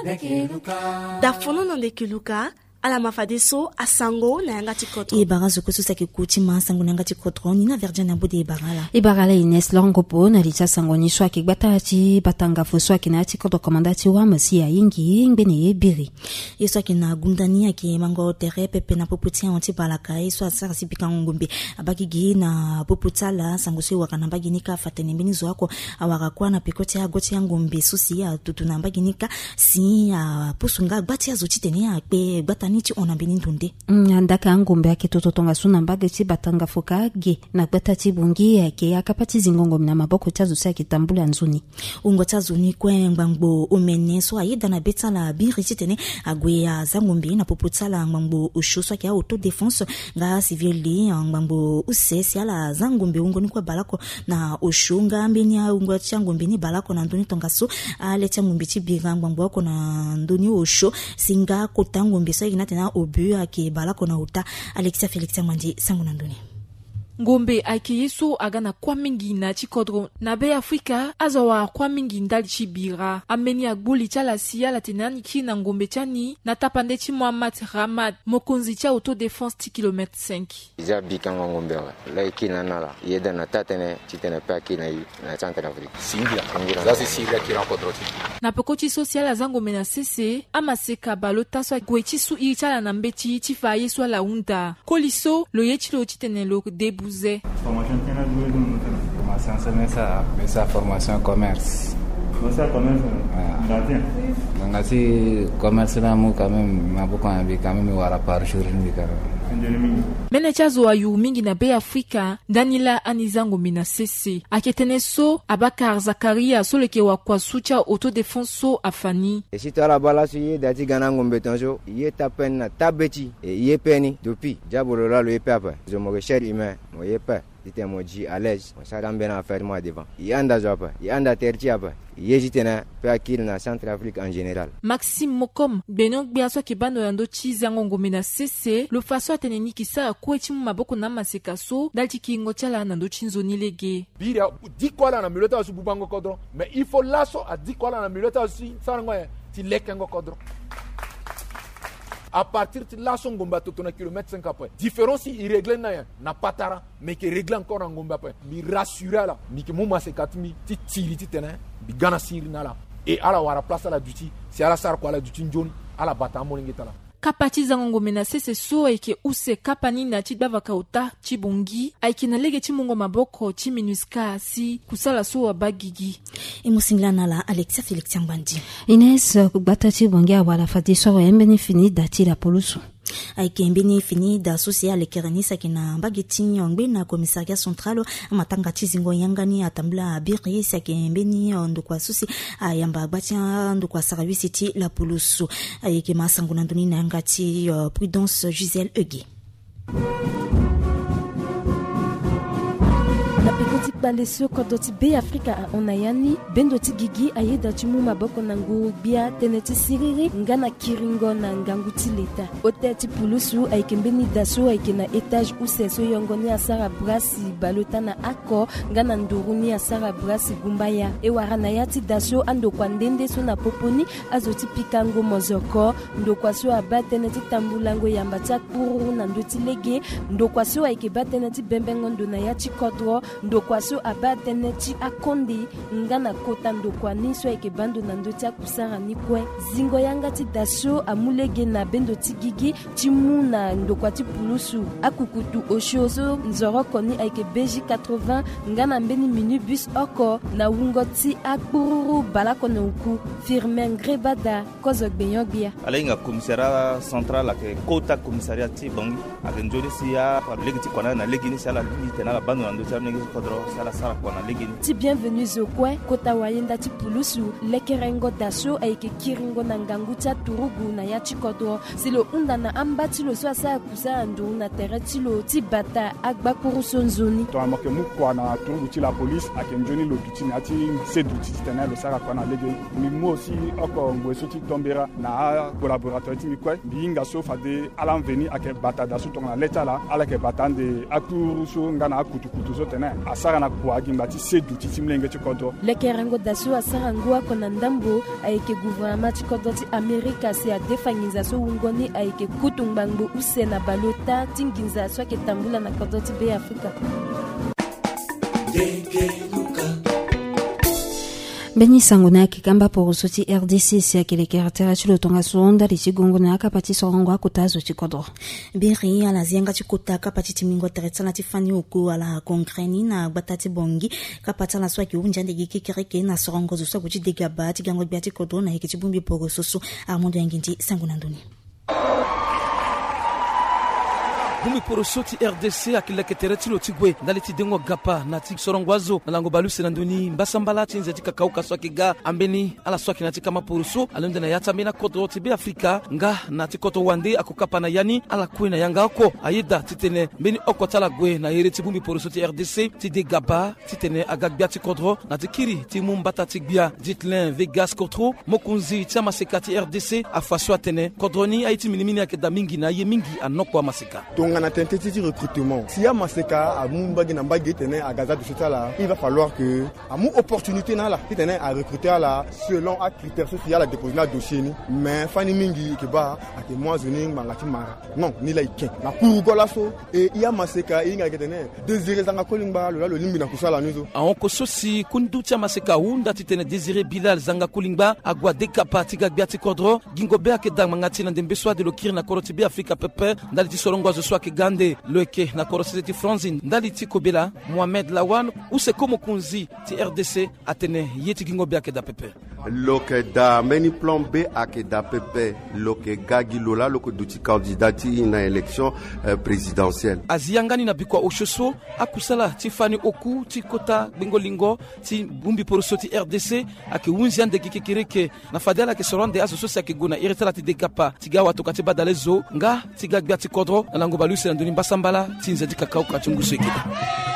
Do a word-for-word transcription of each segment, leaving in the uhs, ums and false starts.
da fono na lekeluka ala mafadeso asango na yanga tikotro e barazo ko sosa ke kuti ma sango na yanga tikotro ni na verdia na bude barala e barala Ines longo po na licha sango ni swaki batati batanga fo swaki na tikotro komandati wa masi ya yingi ngene e biri e swaki na gundani ke mango tere pepe na poputia anti balaka e swa sara sipika ngumbi abaki gi na poputala sango se wakana baginika fatene mbini zwako awaka kwa na pikoti ya goti ya ngumbi susi ya tutuna baginika si ya pusunga bati ya zotitene ya pe batani ti ona bini ndunde ndaka ngombe yake tototonga suna mbage ti batanga foka ge na gbata ti bungi yake yakapati zingongo na maboko tazo sa kitambula nzuni ungo tazo ni kwengbango umene so ayida na betala biri titene agwe ya zangombe na poputala ngbango ushuswa ki auto defense nga civili ngbango usesi ala zangombe ungo ni kwa balako na ushunga mbini ya ungo changombe ni balako na nduni tonga so ale changombe ti biga ngbango ko na nduni usho singa kotangombe so ina tena obu ake balako na uta Alexia Felix Mwandi sangu nandoni ngombe ake yeso agana kwa mingi na chikodro na be Afrika azawa kwa mingi ndali chibira ameni agbuli chala siya la tenani ki na ngombe chani na tapande chi Mohamed Ramad mokonzi cha auto defense ti kilomètre cinq iza bikanga ngombe la ikina nala yeda na tatene chitene pa kina yi na Central Africa singira singira za singira ki rencontre na pekoti social azangombe na cc amaseka balota so gwechi su i chala na mbeti ti fa yeso la unda koliso lo yechilo chitene lo debu formation qui a joué dans formation c'est ça mais ça formation commerce ça commerce gardien donc asi commerce là moi quand même m'a beaucoup envie quand même wala par jour ni karo menechazo wa yu mingi na be Afrika Danila anizango mina cc aketene so Abakar Zakaria soleke wa kwa sucha auto defense so afani et si tala bala si dati gana ngombe tonjo ye tapen na tabeti et ye peni depuis jabolo la le papa je me cher humain mo ye pas c'était mo ji à l'aise ça dans bien affaire moi devant yanda jopa yanda terti apa yejitena pe akil na Centrafrique en général Maxime Mokom benok biaso ke bando yando chizango ngombe na cc lo faso ateneni kisa kwechi mu maboko na maseka so dalti kingo chala na ndo chinzoni lege bira dikwala na milota su bubango kodro mais il faut lasso a dikwala na milota aussi sango ti lekengo kodro à partir de là son ngomba to na kilomètre cinq après différence irréglé na na patara mais qui règle encore en ngomba après mi rassurer là mi ke muma se katmi ti tiri ti tena bi gana siri na la et ala wara place la duty c'est ala sar ko ala duty njon ala batamo ngitala kapati zango ngombe na cc so eke use kapani na ti bava kauta chibongi aiki na lege chimungo maboko chi minuska si kusala so wa bagigi imusingla na la Alexia Felix Mbandi Ines kubata chibongi wala fati so embeni fini dati la polusu aiki mbeni fini da social keranisa kina bageti ngbe na commissariat central amatanga chizingo yangani atambla biri sake mbeni ndo kwa susi ayamba batia ndo kwa service ti la polusu aiki masango na nduni na ngati uh, Prudence Gisèle Eugué baleso kodoti be Afrika onayani bendoti gigi ayeda chimu maboko nangu bia teneti siriri ngana kiringo na nganguti leta oteti pulusu aikembeni daso aikena etage useso yongoni asara brasi balota na ako ngana nduruni asara brasi gumbaya e warana yati daso ando kwa ndende so na poponi azoti pikango mozoko ndo kwa so abateneti tambulango yambata kuru na ndoti lege ndo kwa so aikebateneti bembengo ndo na yati kodro ndo kwa so abateneti akondi ngana kota ndo kwa niso eke bando na ndoti akusara nikwe zingo yanga ti daso amulege na bendo ti gigi timu na ndo kwa ti pulusu akukutu oshoso nzoro koni eke B J quatre-vingts ngana mbeni minibus oko na wungo ti akbururu balako na uku Firmin Grebada kozo gbenyobia alenga commissariat central ake kota commissariat ti bongi ake njoli siya legi ti kwana na legi ni sala ni tena la bando na ndoti amnegi kodro sala sala kwana legi ti bienvenue au coin kota wayenda ti pulusu lekerengo daso aike kiringo na ngangu ti turugu na ya ti kodro silo unda na ambati lo so asa kusa ndu na tere ti lo ti bata agba kuruso nzoni to amoke mu kwa na turugu ti la police ake njoni lo duti na ti sedu ti tena lo sala kwana legi mi mo aussi oko ngweso ti tombera na collaborateur ti mi kwe binga so fade alan veni ake bata daso to na leta la ala ke batande akuruso ngana akutu kutu so tena asara na wagimba ti sedu ti timlenge ti kodro leke rango daso asarangua kona ndambo ayeke gouvernement ti kodro ti amerika si adefangiza so wungoni ayeke kutu ngbangbö use na balota ti nginza so ayeke tambula na kodro ti be afrika. Beni sango na kikamba poroso ti R D C si akele keratera ti lo tonga sonda li ti gongo na aka pati sorongo akuta zo ti kodro. Biri ala zianga ti kota ka pati ti mingo teretsala ti fani uku ala kongreni na gbata ti bongi ka pati ala swaki unjande gi kekereke na sorongo zo swaku ti degaba ti gango bia ti kodro na heke ti bumbi poroso so Armando Yanginti sango na ndoni. Bumi poroso ti R D C akileke tere ti lo ti gue ndali ti dengo gapa na ti sorongwazo na lango balu senandoni mbasambala ti nze ti kakau ka swaki ga ambeni ala swaki na ti kama poroso alonde na yata mena kodro ti be Afrika nga na ti koto wande akokapa na yani ala kue na yanga oko ayeda ti tene mbeni oko tala gue na yere ti bumi poroso ti R D C ti de gaba ti tene agagbia ti kodro na ti kiri ti mumbata ti gbia Ditlin Vegas Kotro mokunzi ti amaseka ti R D C afasio atene kodroni aiti minimini akeda mingi na ye mingi anoko amaseka. On a tenté de recrutement. Si y a Maseka, à Mumbagi Nambagi tenait à Gaza de Sotala, il va falloir que, à mon opportunité là, qui tenait à recruter là, selon un critère social à déposer un dossier ni, mais Fanny Mingi qui va à que moi je n'ai pas mara. Non, ni là il tient. Na Kurugolaso et il y a Maseka, il y a qui tenait désiré Zanga Kolimba, le le limbi na kusala nuzo. A on kososi kunducha Maseka unda ti tenait désiré Bilal Zanga Kolimba, agua dekapa ti gagbia ti kodro, gingobe ke dang mangati na dembeswa de lokir na korotibi Afrika pepe, ndali ti sorongwa zo swa Gande loeke na korosete ti Franzin ndali ti Kobela Mohamed Lawan use komo kunzi ti R D C atene yeti gingo be akeda pepe loke da meni plan B akeda pepe loke gagi lola loke duti kandidati na élection euh, présidentielle aziangani na bikwa oshoso akusala ti fani oku ti kota bingolingo ti bumbi poroso ti R D C ake unzian de kikereke na fadela ke soronde aso sosia ke gona iretala ti dekapa ti gawa to kati badalezo nga ti gagbia ti kodro na lango balu ndoni mbasambala tinza di kakao ka chunguso ekida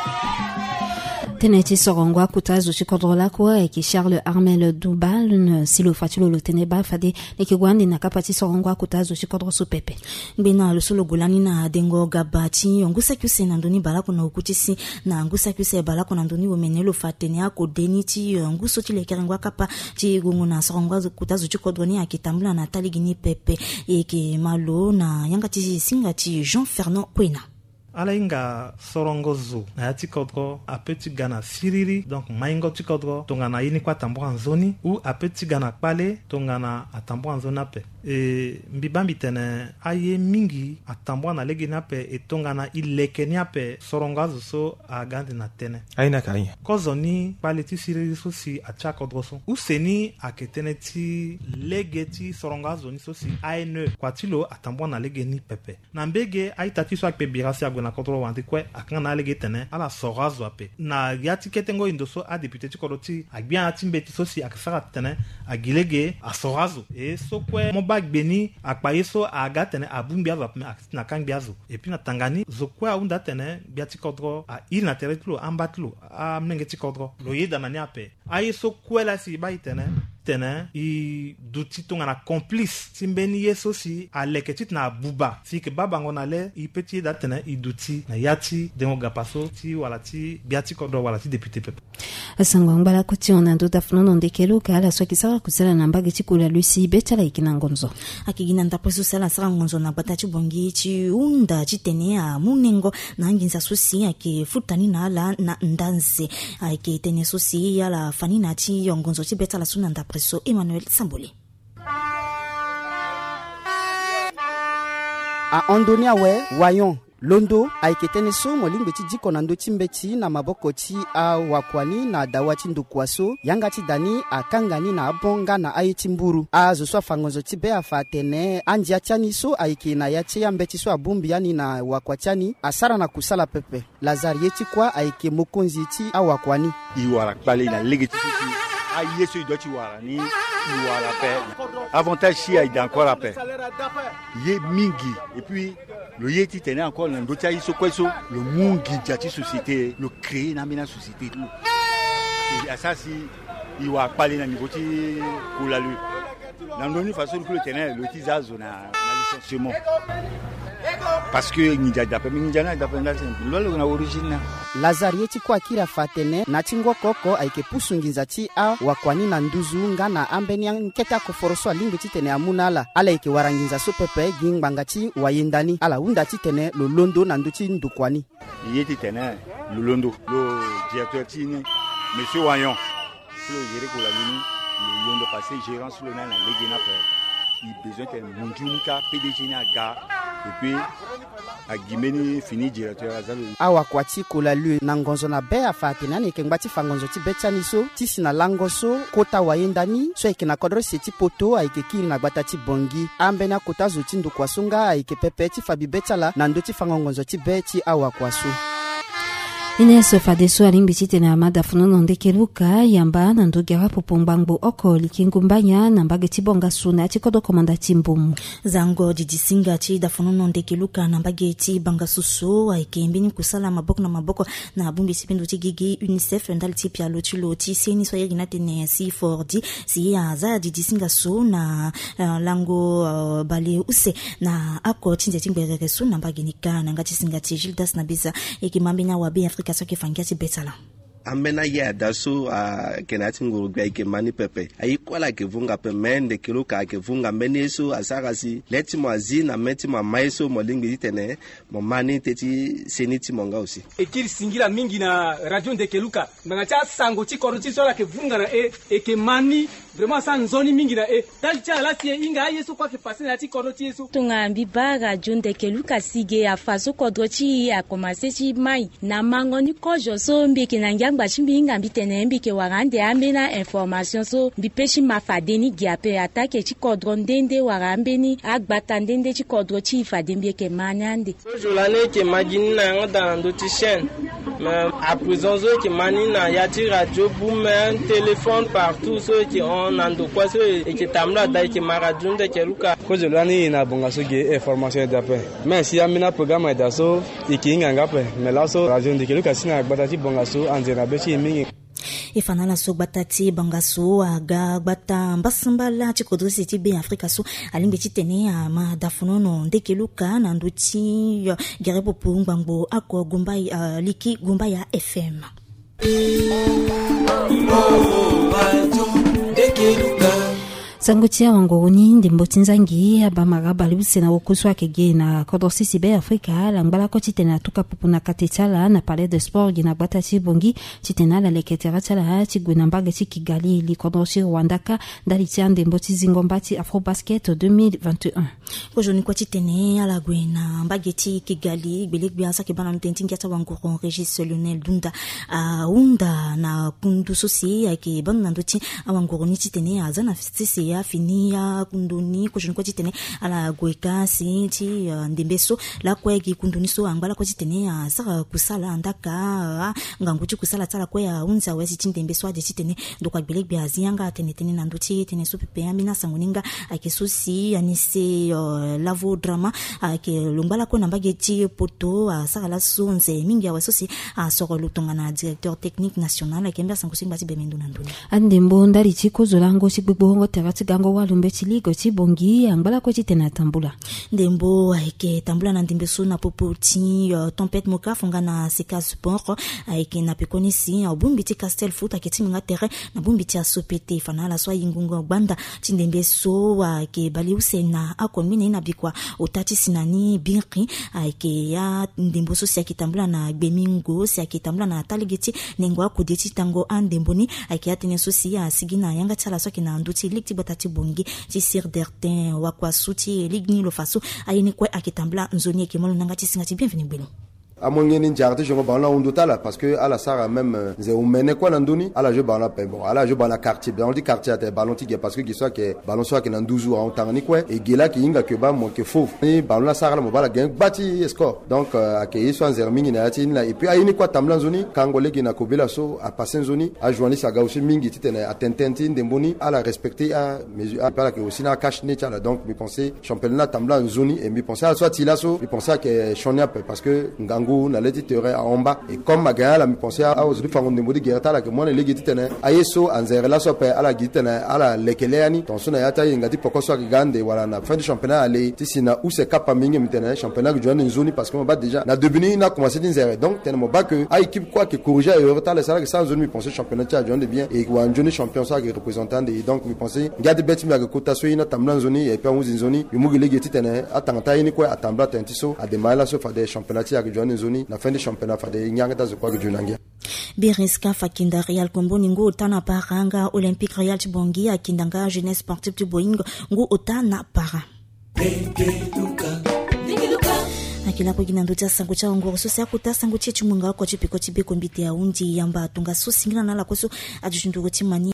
Teneti sorongo akutazo ti kodro lako eki Charles Armel Doubal silo fatilo lo teneba fade neki gwandi na kapati sorongo akutazo ti kodro so pepe bena lo solo golani na dengo gabati ngusa kyuse na ndoni balako na ukutisi na ngusa kyuse balako na ndoni womenelo fatene akodeni ti nguso ti lekerengwa kapa ti gungu na sorongo akutazo ti kodro ni akitambula na taligini pepe eke malo na yanga ti singa ti Jean Fernand Kwena ala inga sorongo zo na yati kodro a petit gana siriri donc maingo ti kodro tongana yini kwa tambora nzoni ou a petit gana kpale tongana a tambora nzoni ape e mbibambi tene aye mingi a tambora na legi nape e tongana ileke ni ape sorongo azo so a gandi na tene aina kanya kozo ni kpale ti siriri so si a tia kodro so ou seni a ke tene ti lege ti sorongo azo ni so si aene kwa ti lo a tambora na lege ni pepe na mbege aita ti so akpe birasi agwe na kodro wanti kwe akanga lege tene ala sorazo ape na yati ketengo indoso a député ti kodoti agbia ati mbeti sosi akasara tene agilege a sorazo e so kwe mo bagbeni akpaye so aga tene abumbi azo ape na kangbi azo et puis na tangani zo kwe unda tene biati kodro a ir na teretlo ambatlo a mnenge ti kodro lo yeda nani ape aye so kwe la si ba itene tene i duti tonga na complice timbeni yeso si aleke tit na buba si ke baba ngona le i peti da tene i duti na yati dengo gapaso ti wala ti biati kodro wala ti député pepe asango ngala ko ti ona ndo dafno no ndekelo ka ala so kisara kusala na mbage ti kula lusi betala ikina ngonzo akigina ndaposo sala sara ngonzo na bata ti bongi ti unda ti tene a munengo na nginza susi ake futani na ala na ndanze ake tene susi ala fani na ti ngonzo ti betala suna ndaposo Emmanuel Samboli. A Andonia we wayon Londo aiketene so molimbe ti diko na ndo ti mbeti na maboko ti a wakwani na dawa ti ndukwaso yanga ti dani akangani na abonga na aye ti mburu a zo so fangonzo ti be afa tene andia tiani so aike na ya ti ambeti so abumbi yani na wakwatiani asara na kusala pepe Lazarie ti kwa aike mokonzi ti a wakwani iwara kpale na lege ti so a yeso do ti wara ni iwara pe avantage si a encore la paix ye mingi et puis le yeti tenait encore le ndotia iso kweso le mungi jati société le créer na mena société tout et ça si il va parler na niveau ti kula lui dans doni façon que le tenait le tizazo na na licenciement parce que ni jada pe ni jana da pe na origine lazari yeti kwa kira fatene na tingwa koko aike pusunginza ti a wakwani na nduzu nga na ambeni nketa ko foroswa lingi ti tene amunala ala ike waranginza so pepe gingbanga ti wayendani ala unda ti tene lo londo na nduti ndukwani yeti tene lo londo lo directeur ti ni monsieur Wayon le gérer pour la mini le londo passé gérant sur le na la légina pe il besoin de munjunika P D G na ga et puis agimeni fini directeur azalo awa kwati kola lu na ngonzo na be afatena ni kengbati fangonzo ti betani so ti sina langoso kota wayendani so ikena kodro seti poto aike kiri na gbata ti bongi ambena kota zo ti ndu kwasunga aike pepe ti fabi betala na ndo ti fangonzo ti beti awa kwasu Ines fadeso alimbi chite na amada funono ndekeluka yamba na ndogera popombangbo oko likingumbanya na mbage tibonga suna chikodo komanda timbumu zango didisinga chi da funono ndekeluka na mbage tibanga susu aikembini kusala maboko na maboko na bumbi sipendo tigigi UNICEF ndali tipia lotilo ti seni so yegi natene si fordi si ya za didisinga so na uh, lango uh, bale use na ako tinze timbere so na mbage nikana ngati singa ti Gildas na biza ekimambina wa be Afrika so ke fangiati betala amena ya daso a kenati ngurugwa ke mani pepe ayikwala ke vunga pe mende kiluka ke vunga meneso asagasi leti mwazi na meti mwa maiso molingi tene mo mani teti seniti monga aussi ekiri singira mingi na radio ndekeluka mangacha sango ti koroti sola ke vunga na e e ke mani vraiment sans zone mingi na e talcha la tie inga yeso kwa ke passer na ti koroti yeso tungambi ba radio ndekeluka sige ya faso kodrochi ya commencer ti mai na mangoni kojo so mbi kinanga bachimbi ngambi tenembi ke warande amena information so bipeshi mafadeni giape atake chi kodro ndende warambeni agbata ndende chi kodro chi fadembi ke manyande jolane ke magini na ngada ndo ti chaîne mais à présent so ke manina ya ti radio boom un téléphone partout so ke on ando kwa so e ke tamla dai ke maradun de ke luka ko jolane na bonga so ge information d'après mais si amena programme da so ikinga ngape mais là so radio de ke luka sina agbata ti bonga so anzena ifanala so batati bangaso aga bata mbasambala chikodo siti be Afrika so alimbe chitene ama dafunono ndekeluka na nduti gerepo pungbango ako gumbai uh, liki gumbai ya F M sangotia wangoni ndimbo tinzangi abamaga balibuse na wokuswa kege na kodosisi be Afrika langbala ko titena tuka pupuna katetala na palais de sport gina bata tibongi titena la leketera tala tiguna mbaga tikigali li kodosi Rwandaka dali tiande mboti zingombati Afrobasket deux mille vingt et un ko joni ko titene ala gwena mbaga tikigali belegbi asa ke bana ntentingi ata wangoro Regis Lionel Dunda a unda na kundu sosi ake bana ndoti awangoro ni titene azana sisi ya finia kunduni ko jonko titene ala goeka si ti uh, ndembeso la kwegi kunduni so angala ko titene a saka kusala andaka uh, nganguti kusala tsala ko ya unza wesi tindembeso ade titene ndokwa bilek biazianga tenetene nanduti tene so pepe amina sanguninga akesosi anise uh, lavo drama ake uh, lombala ko nambage ti poto uh, saka la sonze mingi ya wasosi a uh, soko lutonga na directeur technique national akembia sangusi mbati bemendu nanduni andembo ndali chiko zolango chibibongo terati gango walumbe chiligo chibongi ambala ko chitena tambula ndembo aike tambula na ndimbeso na popoti uh, tempête moka funga na sika sport aike na pekonisi obumbi ti castel foot aketi minga terrain na bumbi ti asopete fanala so yingungo banda tindembeso aike bali usena akomine na bikwa otati sinani binki aike ya ndemboso si akitambula na gbemingo si akitambula na taligeti nengo akodeti tango andemboni aike atene so si asigina yanga tsala so kina nduti likti batati bongi ti sir dertin wakwa suti ligni lo faso ayini kwe akitambula nzoni ekemolo nangati singati bienvenue belo amongeni njarte jongo bana undotala parce que ala sara même ze umene kwa nduni ala je bana pe bon ala je bana quartier on dit quartier ate ballon tige parce que qui soit que ballon soit que na douze en tangani kwa et gela ki inga ke ba mo ke faux ni ballon la sara mo bala gang bati score donc akei soit zermingi na ati la et puis ayini kwa tamla zoni kangole ki na kobela so a passer zoni a joani saga aussi mingi titene atententi ndemboni ala respecter a mesure a pas que aussi na cash ne tala donc mi penser championnat tamla zoni et mi penser soit tilaso mi penser que chonia parce que ngang ngu na leti tere a omba et comme ma gaya la mi pensé a aujourd'hui fango ndembo di gerta la ke mona legi titene ayeso anzere la sope ala gitene ala lekeleani tonsuna yata ngati pokoso ki gande wala na fin du championnat aller tisina ou se kapa mingi mitene championnat que joine nzoni parce que on bat déjà na debuni na commencé d'inzere donc tellement bas que a équipe quoi que corriger et retard les salaires que ça zone mi pensé championnat tia joine bien et wa joine champion ça qui représentant et donc mi pensé ngade beti mi akota so ina tamlan zoni et puis on zoni yumugi legi titene atangata ini quoi atambla tentiso a de mala so fa des championnats tia que joine nzoni na fin du championnat fa de nyanga ta quoi que joine Biriska fakinda Real Kombo ningo otana paranga Olympique Real Chibongi akindanga jeunesse sportive du Boeing ngo otana para akila kugina ndoja sangu cha ngoro so sa kuta sangu che chimunga ko chipiko chibiko mbiti ya unji yamba tunga so singina nala koso ajundu ko chimani